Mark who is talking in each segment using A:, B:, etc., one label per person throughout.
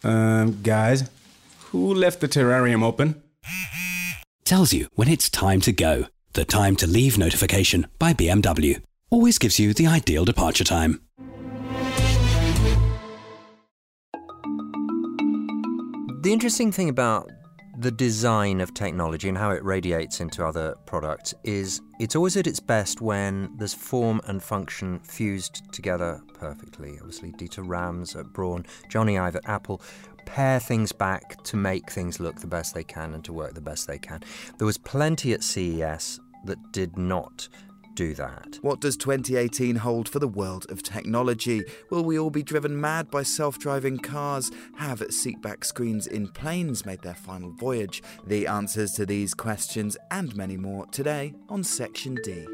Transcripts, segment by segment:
A: Guys, who left the terrarium open?
B: Tells you when it's time to go. The time to leave notification by BMW. Always gives you the ideal departure time.
C: The interesting thing about the design of technology and how it radiates into other products is it's always at its best when there's form and function fused together perfectly. Obviously, Dieter Rams at Braun, Johnny Ive at Apple pare things back to make things look the best they can and to work the best they can. There was plenty at CES that did not do that.
D: What does 2018 hold for the world of technology? Will we all be driven mad by self-driving cars? Have seatback screens in planes made their final voyage? The answers to these questions and many more today on Section D.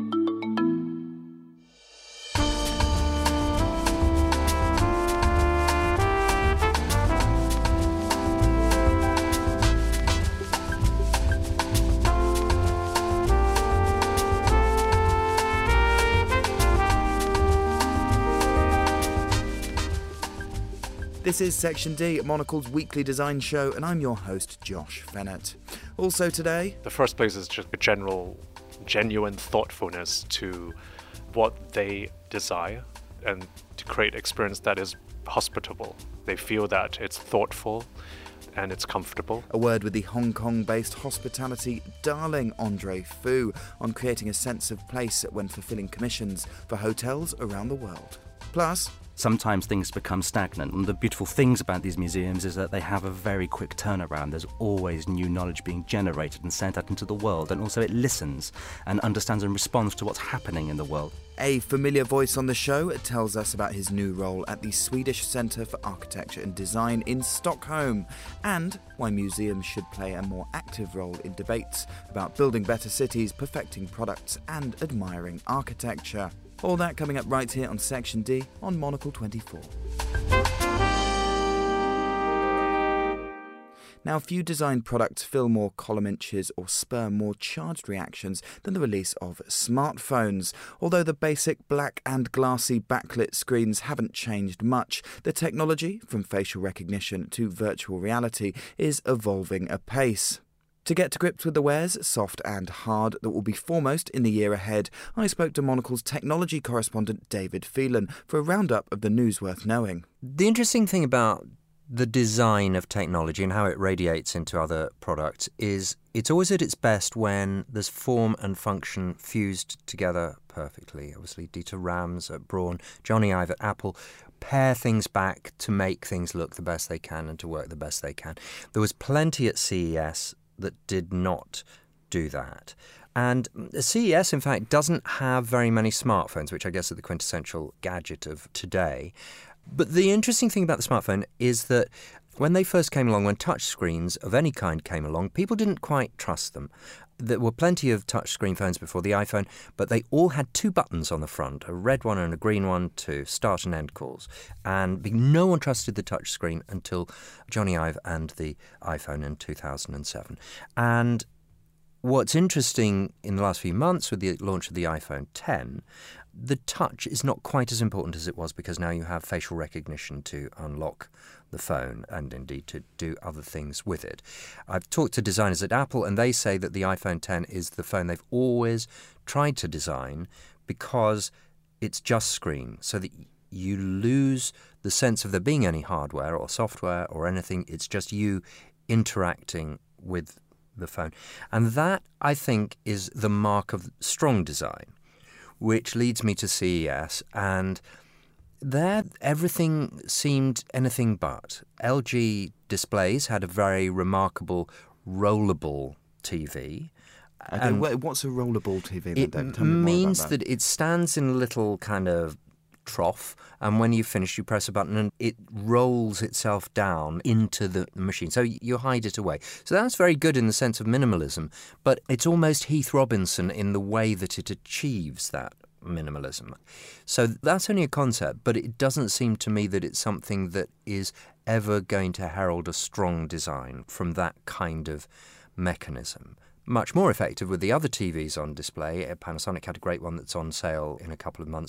D: This is Section D, Monocle's weekly design show, and I'm your host, Josh Fennett. Also today...
E: The first place is just a genuine thoughtfulness to what they desire and to create experience that is hospitable. They feel that it's thoughtful and it's comfortable.
D: A word with the Hong Kong-based hospitality darling Andre Fu on creating a sense of place when fulfilling commissions for hotels around the world. Plus...
F: Sometimes things become stagnant, and the beautiful things about these museums is that they have a very quick turnaround. There's always new knowledge being generated and sent out into the world, and also it listens and understands and responds to what's happening in the world.
D: A familiar voice on the show tells us about his new role at the Swedish Centre for Architecture and Design in Stockholm, and why museums should play a more active role in debates about building better cities, perfecting products, and admiring architecture. All that coming up right here on Section D on Monocle 24. Now, few design products fill more column inches or spur more charged reactions than the release of smartphones. Although the basic black and glassy backlit screens haven't changed much, the technology, from facial recognition to virtual reality, is evolving apace. To get to grips with the wares, soft and hard, that will be foremost in the year ahead, I spoke to Monocle's technology correspondent David Phelan for a roundup of the news worth knowing.
C: The interesting thing about the design of technology and how it radiates into other products is it's always at its best when there's form and function fused together perfectly. Obviously, Dieter Rams at Braun, Johnny Ive at Apple pare things back to make things look the best they can and to work the best they can. There was plenty at CES that did not do that. And CES, in fact, doesn't have very many smartphones, which I guess are the quintessential gadget of today. But the interesting thing about the smartphone is that when they first came along, when touchscreens of any kind came along, people didn't quite trust them. There were plenty of touchscreen phones before the iPhone, but they all had two buttons on the front, a red one and a green one to start and end calls. And no one trusted the touchscreen until Johnny Ive and the iPhone in 2007. And what's interesting in the last few months with the launch of the iPhone X, the touch is not quite as important as it was because now you have facial recognition to unlock the phone and indeed to do other things with it. I've talked to designers at Apple and they say that the iPhone X is the phone they've always tried to design because it's just screen, so that you lose the sense of there being any hardware or software or anything. It's just you interacting with the phone. And that, I think, is the mark of strong design, which leads me to CES, and there everything seemed anything but. LG Displays had a very remarkable rollable TV.
D: Okay, what's a rollable TV?
C: It means that it stands in a little kind of trough, and when you finish you press a button and it rolls itself down into the machine, so you hide it away. So that's very good in the sense of minimalism, but it's almost Heath Robinson in the way that it achieves that minimalism. So that's only a concept, but it doesn't seem to me that it's something that is ever going to herald a strong design from that kind of mechanism. Much more effective with the other TVs on display. Panasonic had a great one that's on sale in a couple of months.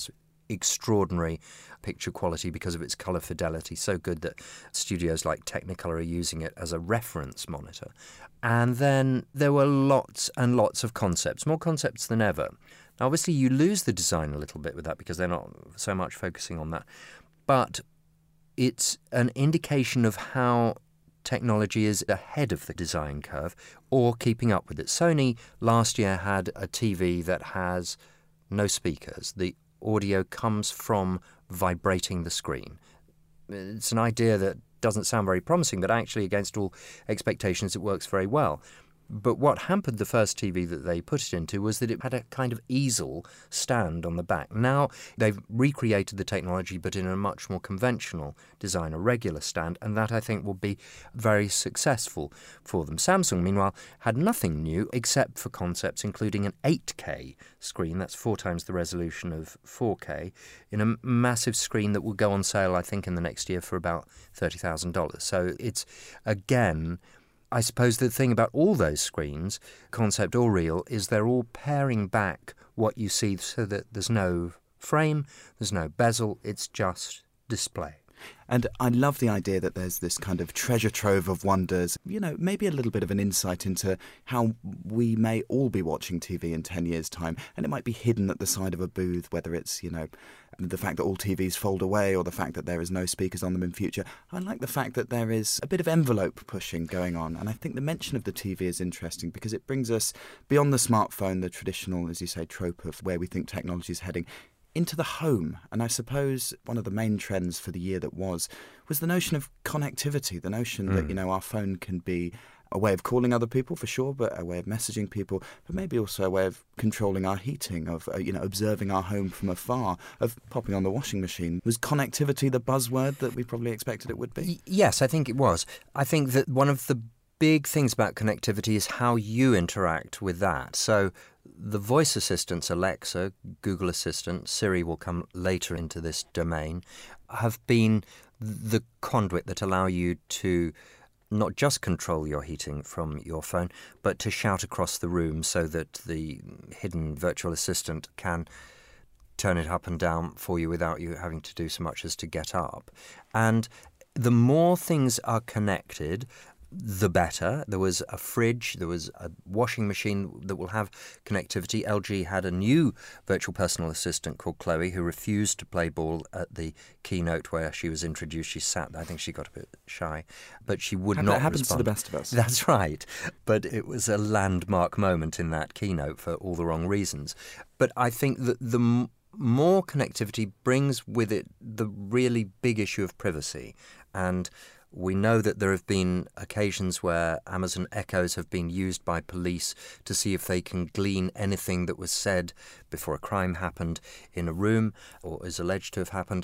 C: extraordinary picture quality because of its colour fidelity, so good that studios like Technicolor are using it as a reference monitor. And then there were lots and lots of concepts, more concepts than ever. Now, obviously, you lose the design a little bit with that because they're not so much focusing on that. But it's an indication of how technology is ahead of the design curve or keeping up with it. Sony last year had a TV that has no speakers. The audio comes from vibrating the screen. It's an idea that doesn't sound very promising, but actually, against all expectations, it works very well. But what hampered the first TV that they put it into was that it had a kind of easel stand on the back. Now they've recreated the technology, but in a much more conventional design, a regular stand, and that I think will be very successful for them. Samsung, meanwhile, had nothing new except for concepts including an 8K screen, that's 4 times the resolution of 4K, in a massive screen that will go on sale, I think, in the next year for about $30,000. So it's, again, I suppose the thing about all those screens, concept or real, is they're all paring back what you see so that there's no frame, there's no bezel, it's just display.
D: And I love the idea that there's this kind of treasure trove of wonders, maybe a little bit of an insight into how we may all be watching TV in 10 years' time, and it might be hidden at the side of a booth, whether it's, the fact that all TVs fold away or the fact that there is no speakers on them in future. I like the fact that there is a bit of envelope pushing going on, and I think the mention of the TV is interesting because it brings us beyond the smartphone, the traditional, as you say, trope of where we think technology is heading, into the home. And I suppose one of the main trends for the year that was the notion of connectivity, the notion that, our phone can be a way of calling other people, for sure, but a way of messaging people, but maybe also a way of controlling our heating, of, observing our home from afar, of popping on the washing machine. Was connectivity the buzzword that we probably expected it would be?
C: Yes, I think it was. I think that one of the big things about connectivity is how you interact with that. So the voice assistants, Alexa, Google Assistant, Siri will come later into this domain, have been the conduit that allow you to not just control your heating from your phone, but to shout across the room so that the hidden virtual assistant can turn it up and down for you without you having to do so much as to get up. And the more things are connected, the better. There was a fridge, there was a washing machine that will have connectivity. LG had a new virtual personal assistant called Chloe who refused to play ball at the keynote where she was introduced. She sat there. I think she got a bit shy, but she would not
D: That happens
C: respond.
D: to the best of us.
C: That's right. But it was a landmark moment in that keynote for all the wrong reasons. But I think that the more connectivity brings with it the really big issue of privacy. And we know that there have been occasions where Amazon Echoes have been used by police to see if they can glean anything that was said before a crime happened in a room or is alleged to have happened.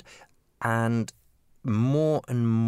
C: And more,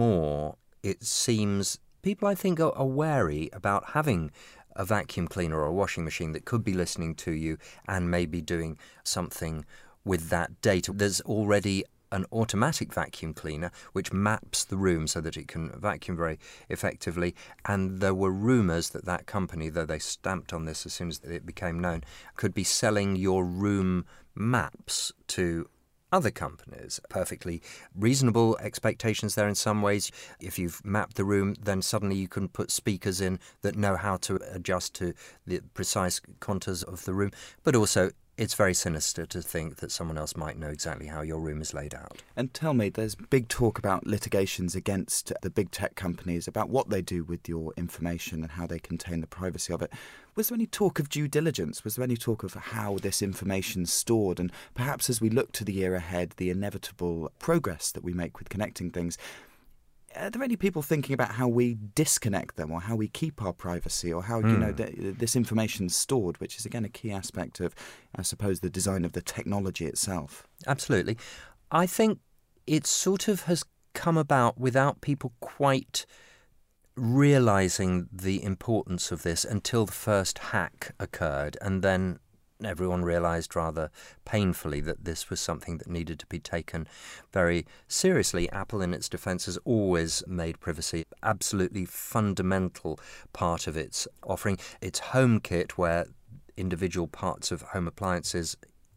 C: it seems, people I think are wary about having a vacuum cleaner or a washing machine that could be listening to you and maybe doing something with that data. There's already an automatic vacuum cleaner which maps the room so that it can vacuum very effectively, and there were rumours that that company, though they stamped on this as soon as it became known, could be selling your room maps to other companies. Perfectly reasonable expectations there in some ways. If you've mapped the room, then suddenly you can put speakers in that know how to adjust to the precise contours of the room, but also it's very sinister to think that someone else might know exactly how your room is laid out.
D: And tell me, there's big talk about litigations against the big tech companies, about what they do with your information and how they contain the privacy of it. Was there any talk of due diligence? Was there any talk of how this information's stored? And perhaps as we look to the year ahead, the inevitable progress that we make with connecting things, are there any people thinking about how we disconnect them or how we keep our privacy or how, this information's stored, which is, again, a key aspect of, I suppose, the design of the technology itself?
C: Absolutely. I think it sort of has come about without people quite realising the importance of this until the first hack occurred, and then everyone realised rather painfully that this was something that needed to be taken very seriously. Apple, in its defence, has always made privacy absolutely fundamental part of its offering. Its HomeKit, where individual parts of home appliances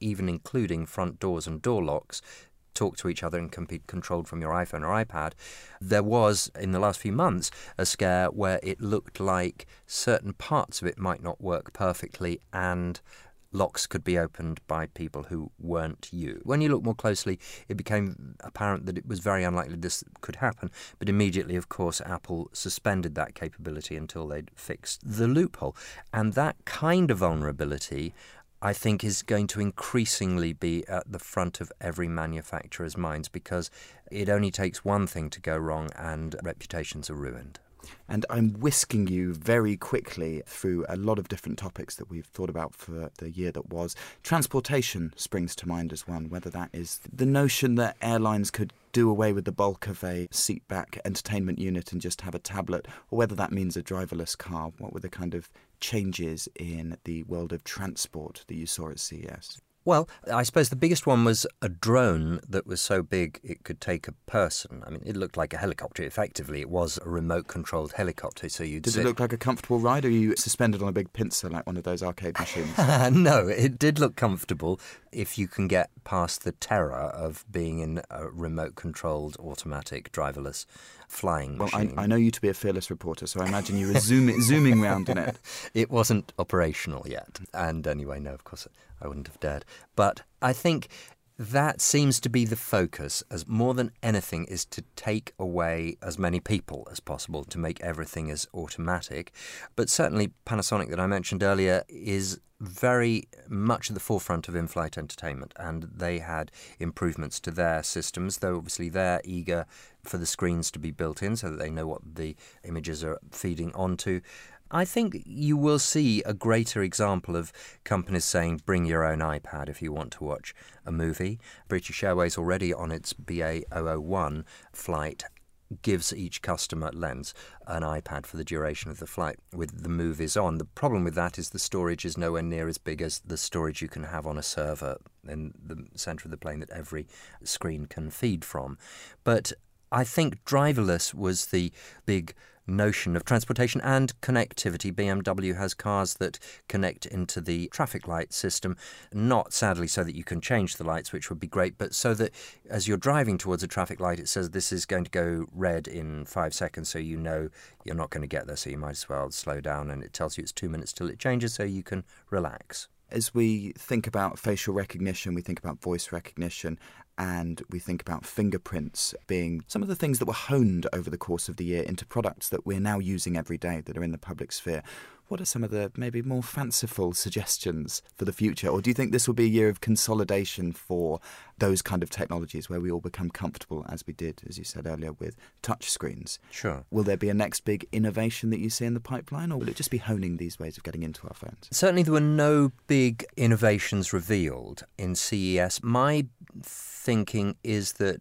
C: even including front doors and door locks, talk to each other and can be controlled from your iPhone or iPad. There was, in the last few months, a scare where it looked like certain parts of it might not work perfectly and locks could be opened by people who weren't you. When you look more closely, it became apparent that it was very unlikely this could happen, but immediately, of course, Apple suspended that capability until they'd fixed the loophole. And that kind of vulnerability, I think, is going to increasingly be at the front of every manufacturer's minds, because it only takes one thing to go wrong and reputations are ruined.
D: And I'm whisking you very quickly through a lot of different topics that we've thought about for the year that was. Transportation springs to mind as one, whether that is the notion that airlines could do away with the bulk of a seat-back entertainment unit and just have a tablet, or whether that means a driverless car. What were the kind of changes in the world of transport that you saw at CES?
C: Well, I suppose the biggest one was a drone that was so big it could take a person. I mean, it looked like a helicopter. Effectively, it was a remote-controlled helicopter. So you'd
D: Did it look like a comfortable ride, or were you suspended on a big pincer like one of those arcade machines?
C: No, it did look comfortable if you can get past the terror of being in a remote-controlled, automatic, driverless flying machine.
D: I know you to be a fearless reporter, so I imagine you were zooming around in it.
C: It wasn't operational yet. And anyway, no, of course, I wouldn't have dared. But I think that seems to be the focus, as more than anything, is to take away as many people as possible, to make everything as automatic. But certainly Panasonic, that I mentioned earlier, is very much at the forefront of in-flight entertainment, and they had improvements to their systems, though obviously they're eager for the screens to be built in so that they know what the images are feeding onto. I think you will see a greater example of companies saying, bring your own iPad if you want to watch a movie. British Airways already on its BA 001 flight gives each customer lens an iPad for the duration of the flight with the movies on. The problem with that is the storage is nowhere near as big as the storage you can have on a server in the centre of the plane that every screen can feed from. But I think driverless was the big notion of transportation and connectivity. BMW has cars that connect into the traffic light system, not sadly so that you can change the lights, which would be great, but so that as you're driving towards a traffic light, it says this is going to go red in 5 seconds, so you know you're not going to get there, so you might as well slow down, and it tells you it's 2 minutes till it changes, so you can relax.
D: As we think about facial recognition, we think about voice recognition, and we think about fingerprints being some of the things that were honed over the course of the year into products that we're now using every day that are in the public sphere. What are some of the maybe more fanciful suggestions for the future? Or do you think this will be a year of consolidation for those kind of technologies where we all become comfortable, as we did, as you said earlier, with touch screens?
C: Sure.
D: Will there be a next big innovation that you see in the pipeline, or will it just be honing these ways of getting into our phones?
C: Certainly there were no big innovations revealed in CES. My thinking is that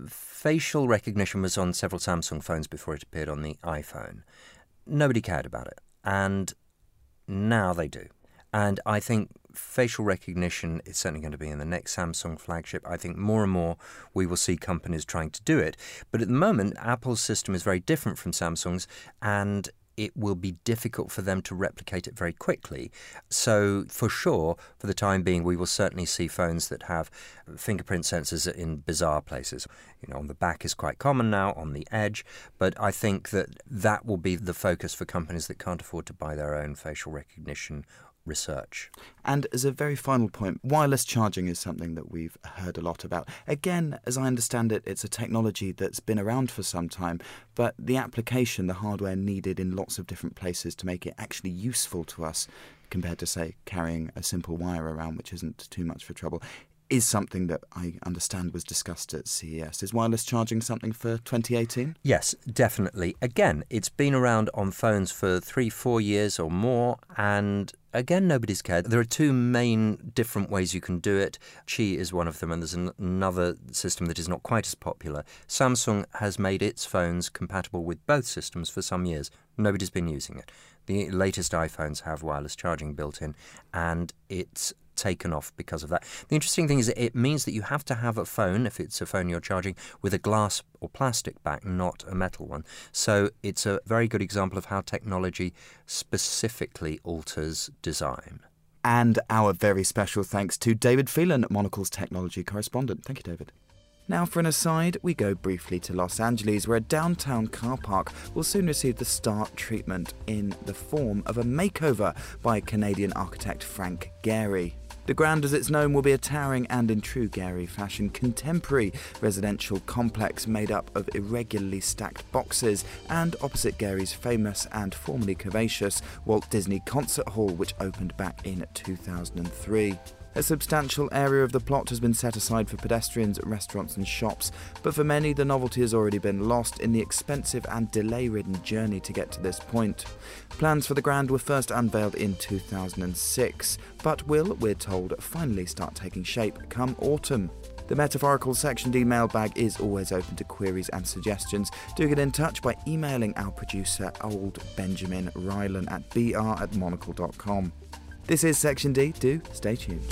C: facial recognition was on several Samsung phones before it appeared on the iPhone. Nobody cared about it, and now they do. And I think facial recognition is certainly going to be in the next Samsung flagship. I think more and more we will see companies trying to do it. But at the moment, Apple's system is very different from Samsung's, and it will be difficult for them to replicate it very quickly. So for sure, for the time being, we will certainly see phones that have fingerprint sensors in bizarre places. You know, on the back is quite common now, on the edge, but I think that will be the focus for companies that can't afford to buy their own facial recognition research.
D: And as a very final point, wireless charging is something that we've heard a lot about. Again, as I understand it, it's a technology that's been around for some time, but the application, the hardware needed in lots of different places to make it actually useful to us, compared to, say, carrying a simple wire around, which isn't too much for trouble, is something that I understand was discussed at CES. Is wireless charging something for 2018?
C: Yes, definitely. Again, it's been around on phones for 3-4 years or more, and again, nobody's cared. There are two main different ways you can do it. Qi is one of them, and there's another system that is not quite as popular. Samsung has made its phones compatible with both systems for some years. Nobody's been using it. The latest iPhones have wireless charging built in, and it's taken off because of that. The interesting thing is it means that you have to have a phone, if it's a phone you're charging, with a glass or plastic back, not a metal one. So it's a very good example of how technology specifically alters design.
D: And our very special thanks to David Phelan, Monocle's technology correspondent. Thank you, David. Now for an aside, we go briefly to Los Angeles, where a downtown car park will soon receive the start treatment in the form of a makeover by Canadian architect Frank Gehry. The Grand, as it's known, will be a towering and, in true Gehry fashion, contemporary residential complex made up of irregularly stacked boxes, and opposite Gehry's famous and formerly curvaceous Walt Disney Concert Hall, which opened back in 2003. A substantial area of the plot has been set aside for pedestrians, restaurants and shops, but for many the novelty has already been lost in the expensive and delay-ridden journey to get to this point. Plans for the Grand were first unveiled in 2006, but will, we're told, finally start taking shape come autumn. The metaphorical Section D mailbag is always open to queries and suggestions. Do get in touch by emailing our producer, Old Benjamin Rylan, at br@monocle.com. This is Section D. Do stay tuned.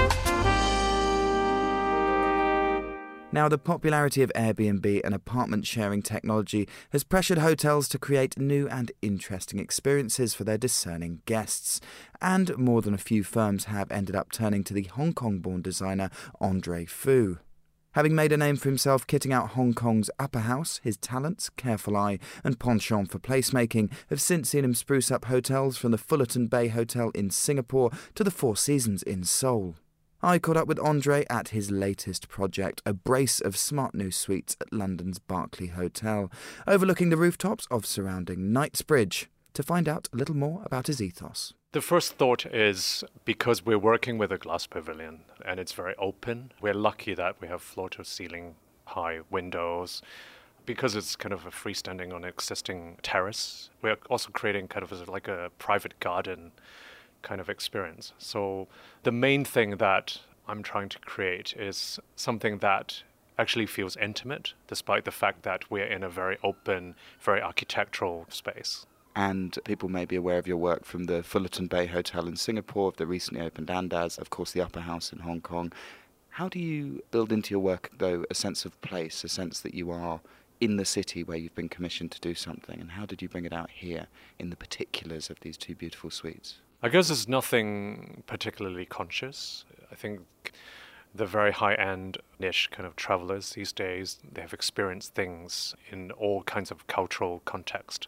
D: Now, the popularity of Airbnb and apartment sharing technology has pressured hotels to create new and interesting experiences for their discerning guests. And more than a few firms have ended up turning to the Hong Kong-born designer Andre Fu. Having made a name for himself kitting out Hong Kong's upper house, his talents, careful eye and penchant for placemaking have since seen him spruce up hotels from the Fullerton Bay Hotel in Singapore to the Four Seasons in Seoul. I caught up with Andre at his latest project, a brace of smart new suites at London's Berkeley Hotel, overlooking the rooftops of surrounding Knightsbridge, to find out a little more about his ethos.
E: The first thought is because we're working with a glass pavilion and it's very open, we're lucky that we have floor-to-ceiling high windows. Because it's kind of a freestanding on an existing terrace, we're also creating kind of like a private garden kind of experience. So the main thing that I'm trying to create is something that actually feels intimate, despite the fact that we're in a very open, very architectural space.
D: And people may be aware of your work from the Fullerton Bay Hotel in Singapore, of the recently opened Andaz, of course the Upper House in Hong Kong. How do you build into your work, though, a sense of place, a sense that you are in the city where you've been commissioned to do something? And how did you bring it out here in the particulars of these two beautiful suites?
E: I guess there's nothing particularly conscious. I think the very high-end niche kind of travelers these days, they have experienced things in all kinds of cultural context.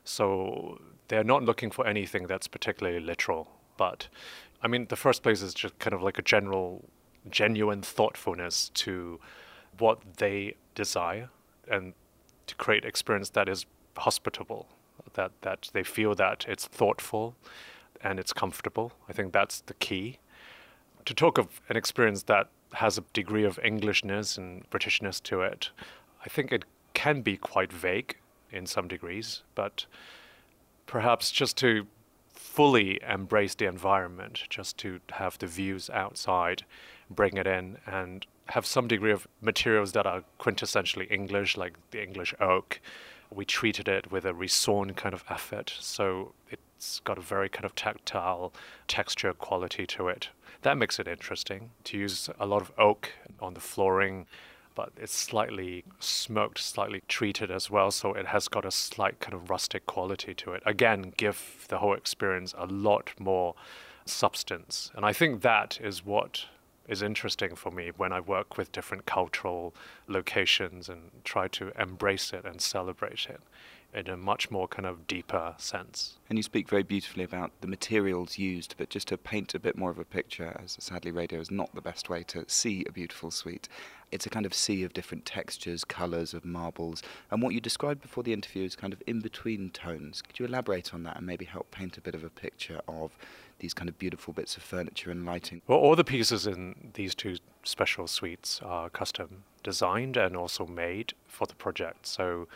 E: So they're not looking for anything that's particularly literal. But, I mean, the first place is just kind of like a genuine thoughtfulness to what they desire and to create experience that is hospitable, that they feel that it's thoughtful and it's comfortable. I think that's the key. To talk of an experience that has a degree of Englishness and Britishness to it, I think it can be quite vague in some degrees, but perhaps just to fully embrace the environment, just to have the views outside, bring it in, and have some degree of materials that are quintessentially English, like the English oak. We treated it with a resawn kind of effort, so it's got a very kind of tactile texture quality to it. That makes it interesting to use a lot of oak on the flooring, but it's slightly smoked, slightly treated as well, so it has got a slight kind of rustic quality to it. Again, give the whole experience a lot more substance. And I think that is what is interesting for me when I work with different cultural locations and try to embrace it and celebrate it in a much more kind of deeper sense.
D: And you speak very beautifully about the materials used, but just to paint a bit more of a picture, as sadly radio is not the best way to see a beautiful suite. It's a kind of sea of different textures, colours, of marbles, and what you described before the interview is kind of in-between tones. Could you elaborate on that and maybe help paint a bit of a picture of these kind of beautiful bits of furniture and lighting?
E: Well, all the pieces in these two special suites are custom designed and also made for the project. So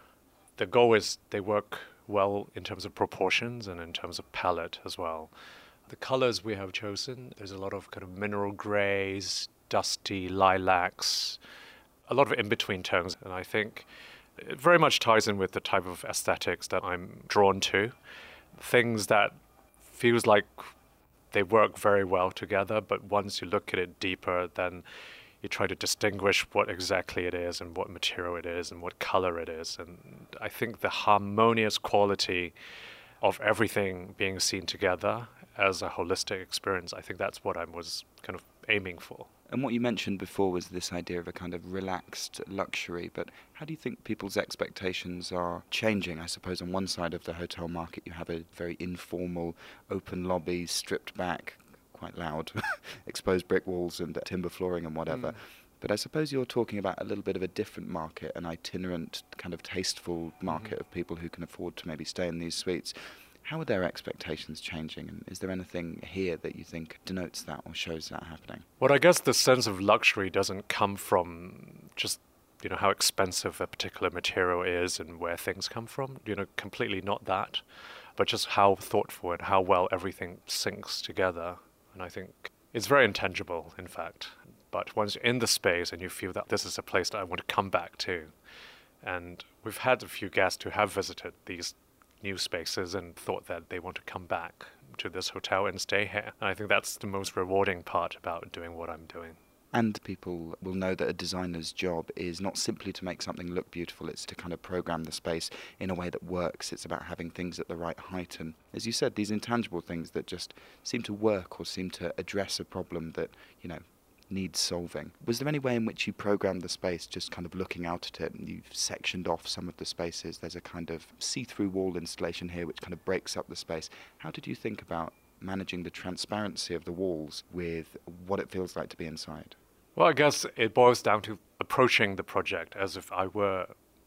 E: the goal is they work well in terms of proportions and in terms of palette as well. The colors we have chosen, there's a lot of kind of mineral grays, dusty lilacs, a lot of in-between tones, and I think it very much ties in with the type of aesthetics that I'm drawn to. Things that feels like they work very well together, but once you look at it deeper, then you try to distinguish what exactly it is and what material it is and what color it is. And I think the harmonious quality of everything being seen together as a holistic experience. I think that's what I was kind of aiming for.
D: And what you mentioned before was this idea of a kind of relaxed luxury, but how do you think people's expectations are changing? I suppose on one side of the hotel market you have a very informal, open lobby, stripped back, quite loud, exposed brick walls and timber flooring and whatever. But I suppose you're talking about a little bit of a different market, an itinerant, kind of tasteful market of people who can afford to maybe stay in these suites. How are their expectations changing, and is there anything here that you think denotes that or shows that happening?
E: Well, I guess the sense of luxury doesn't come from just, how expensive a particular material is and where things come from. Completely not that, but just how thoughtful and how well everything syncs together. And I think it's very intangible, in fact. But once you're in the space and you feel that this is a place that I want to come back to, and we've had a few guests who have visited these new spaces and thought that they want to come back to this hotel and stay here. And I think that's the most rewarding part about doing what I'm doing.
D: And people will know that a designer's job is not simply to make something look beautiful, it's to kind of program the space in a way that works. It's about having things at the right height. And as you said, these intangible things that just seem to work or seem to address a problem that, needs solving. Was there any way in which you programmed the space, just kind of looking out at it, and you've sectioned off some of the spaces? There's a kind of see-through wall installation here which kind of breaks up the space. How did you think about managing the transparency of the walls with what it feels like to be inside?
E: Well, I guess it boils down to approaching the project as if I were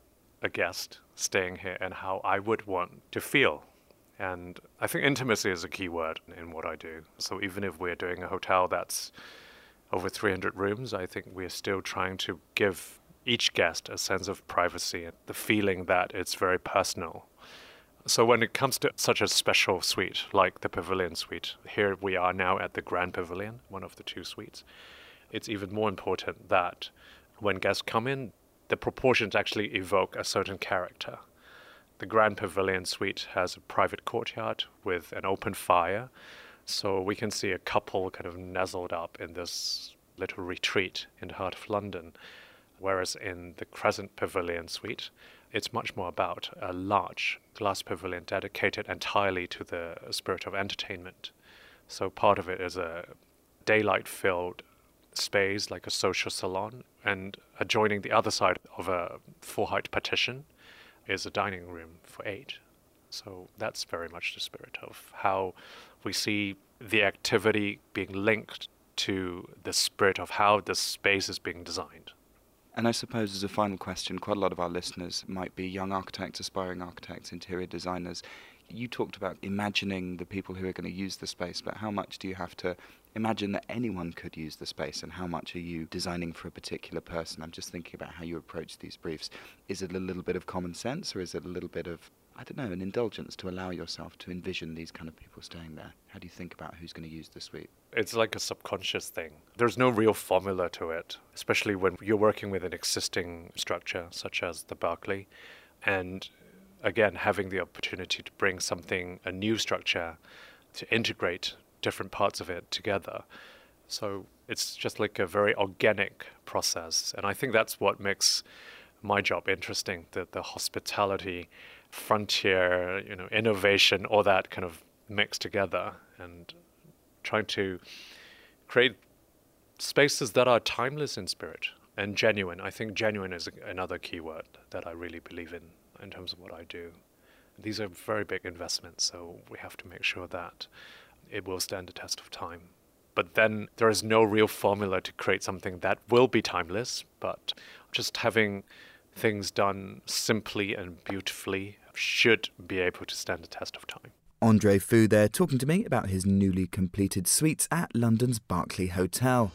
E: a guest staying here and how I would want to feel. And I think intimacy is a key word in what I do. So even if we're doing a hotel that's over 300 rooms, I think we're still trying to give each guest a sense of privacy and the feeling that it's very personal. So when it comes to such a special suite like the Pavilion Suite, here we are now at the Grand Pavilion, one of the two suites, it's even more important that when guests come in, the proportions actually evoke a certain character. The Grand Pavilion Suite has a private courtyard with an open fire, so we can see a couple kind of nestled up in this little retreat in the heart of London. Whereas in the Crescent Pavilion Suite, it's much more about a large glass pavilion dedicated entirely to the spirit of entertainment. So part of it is a daylight-filled space, like a social salon, and adjoining the other side of a 4-height partition is a dining room for 8. So that's very much the spirit of how we see the activity being linked to the spirit of how the space is being designed.
D: And I suppose as a final question, quite a lot of our listeners might be young architects, aspiring architects, interior designers. You talked about imagining the people who are going to use the space, but how much do you have to imagine that anyone could use the space, and how much are you designing for a particular person? I'm just thinking about how you approach these briefs. Is it a little bit of common sense, or is it a little bit of, an indulgence to allow yourself to envision these kind of people staying there? How do you think about who's going to use the suite?
E: It's like a subconscious thing. There's no real formula to it, especially when you're working with an existing structure, such as the Berkeley, and again, having the opportunity to bring a new structure, to integrate different parts of it together. So it's just like a very organic process. And I think that's what makes my job interesting, the hospitality, frontier, innovation, all that kind of mixed together, and trying to create spaces that are timeless in spirit and genuine. I think genuine is another key word that I really believe in terms of what I do. These are very big investments, so we have to make sure that it will stand the test of time. But then there is no real formula to create something that will be timeless, but just having things done simply and beautifully should be able to stand the test of time.
D: Andre Fu there, talking to me about his newly completed suites at London's Berkeley Hotel.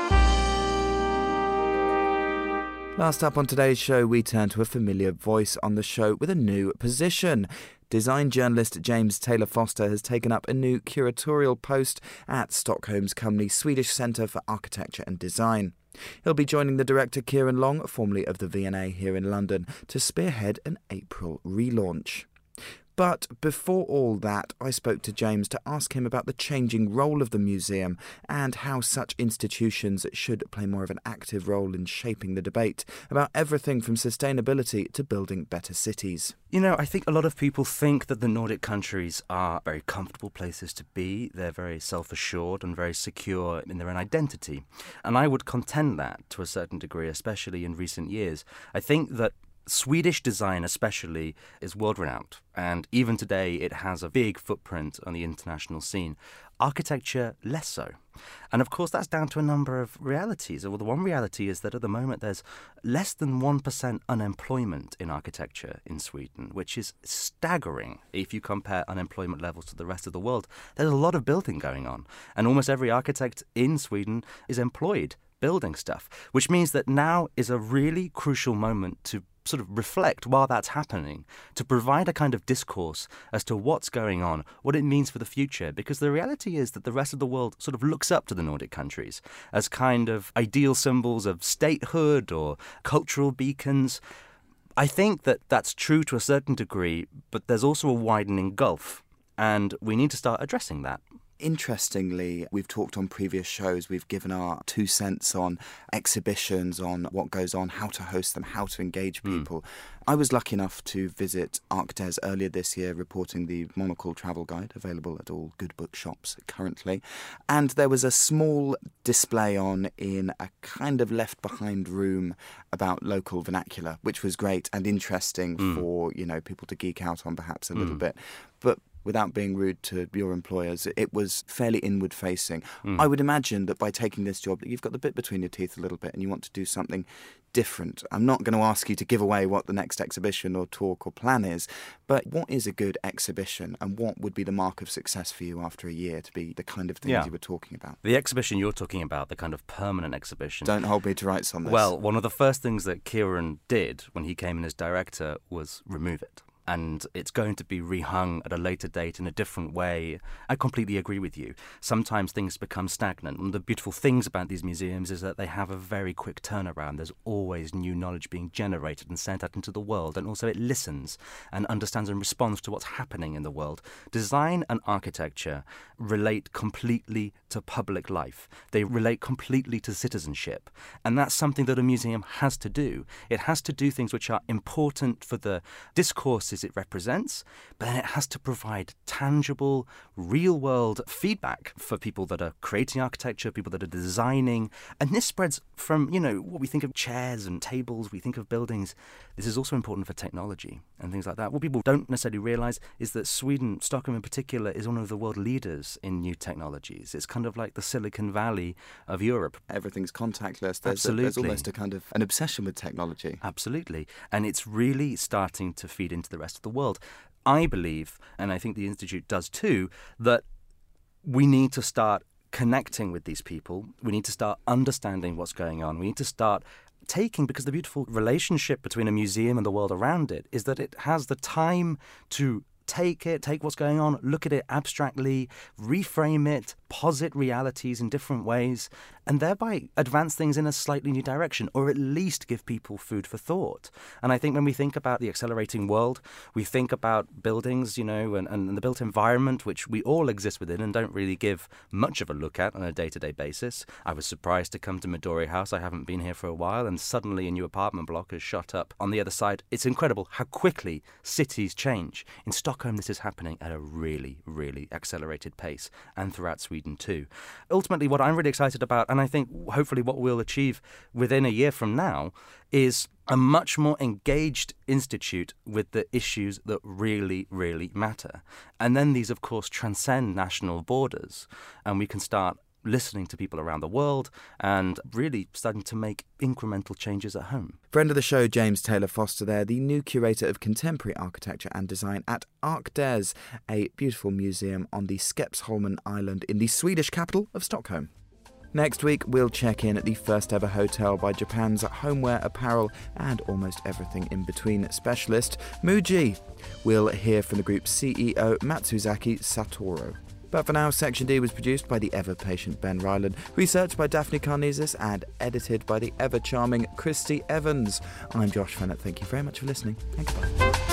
D: Last up on today's show, we turn to a familiar voice on the show with a new position. Design journalist James Taylor Foster has taken up a new curatorial post at Stockholm's Cumney Swedish Centre for Architecture and Design. He'll be joining the director Kieran Long, formerly of the V&A here in London, to spearhead an April relaunch. But before all that, I spoke to James to ask him about the changing role of the museum and how such institutions should play more of an active role in shaping the debate about everything from sustainability to building better cities.
F: You know, I think a lot of people think that the Nordic countries are very comfortable places to be. They're very self-assured and very secure in their own identity. And I would contend that to a certain degree, especially in recent years. I think that Swedish design especially is world-renowned, and even today it has a big footprint on the international scene. Architecture, less so. And of course that's down to a number of realities. Well, the one reality is that at the moment there's less than 1% unemployment in architecture in Sweden, which is staggering if you compare unemployment levels to the rest of the world. There's a lot of building going on, and almost every architect in Sweden is employed building stuff, which means that now is a really crucial moment to sort of reflect while that's happening, to provide a kind of discourse as to what's going on, what it means for the future, because the reality is that the rest of the world sort of looks up to the Nordic countries as kind of ideal symbols of statehood or cultural beacons. I think that that's true to a certain degree, but there's also a widening gulf, and we need to start addressing that.
D: Interestingly, we've talked on previous shows, we've given our 2 cents on exhibitions, on what goes on, how to host them, how to engage people. I was lucky enough to visit ArcDes earlier this year, reporting the Monocle travel guide, available at all good bookshops currently. And there was a small display on in a kind of left-behind room about local vernacular, which was great and interesting for, you know, people to geek out on perhaps a little bit. But without being rude to your employers, it was fairly inward-facing. I would imagine that by taking this job, that you've got the bit between your teeth a little bit and you want to do something different. I'm not going to ask you to give away what the next exhibition or talk or plan is, but what is a good exhibition and what would be the mark of success for you after a year to be the kind of things you were talking about?
F: The exhibition you're talking about, the kind of permanent exhibition.
D: Don't hold me to rights on this.
F: Well, one of the first things that Kieran did when he came in as director was remove it. And it's going to be rehung at a later date in a different way. I completely agree with you. Sometimes things become stagnant. And the beautiful things about these museums is that they have a very quick turnaround. There's always new knowledge being generated and sent out into the world. And also it listens and understands and responds to what's happening in the world. Design and architecture relate completely to public life. They relate completely to citizenship. And that's something that a museum has to do. It has to do things which are important for the discourse it represents, but then it has to provide tangible, real-world feedback for people that are creating architecture, people that are designing. And this spreads from, you know, what we think of chairs and tables, we think of buildings. This is also important for technology and things like that. What people don't necessarily realise is that Sweden, Stockholm in particular, is one of the world leaders in new technologies. It's kind of like the Silicon Valley of Europe.
D: Everything's contactless. There's almost a kind of an obsession with technology.
F: Absolutely. And it's really starting to feed into the rest of the world. I believe, and I think the Institute does too, that we need to start connecting with these people. We need to start understanding what's going on. We need to start taking, because the beautiful relationship between a museum and the world around it is that it has the time to take what's going on, look at it abstractly, reframe it, posit realities in different ways, and thereby advance things in a slightly new direction, or at least give people food for thought. And I think when we think about the accelerating world, we think about buildings, you know, and the built environment, which we all exist within and don't really give much of a look at on a day-to-day basis. I was surprised to come to Midori House. I haven't been here for a while, and suddenly a new apartment block has shot up on the other side. It's incredible how quickly cities change. In Stockholm, this is happening at a really, really accelerated pace, and throughout Sweden too. Ultimately, what I'm really excited about, and I think hopefully what we'll achieve within a year from now, is a much more engaged institute with the issues that really, really matter. And then these, of course, transcend national borders, and we can start listening to people around the world and really starting to make incremental changes at home.
D: Friend of the show, James Taylor Foster there, the new curator of contemporary architecture and design at ArcDes, a beautiful museum on the Skeppsholmen Island in the Swedish capital of Stockholm. Next week, we'll check in at the first ever hotel by Japan's homeware, apparel and almost everything in between specialist, Muji. We'll hear from the group's CEO, Matsuzaki Satoru. But for now, Section D was produced by the ever-patient Ben Ryland, researched by Daphne Carnesis and edited by the ever-charming Christy Evans. I'm Josh Fennett. Thank you very much for listening and goodbye.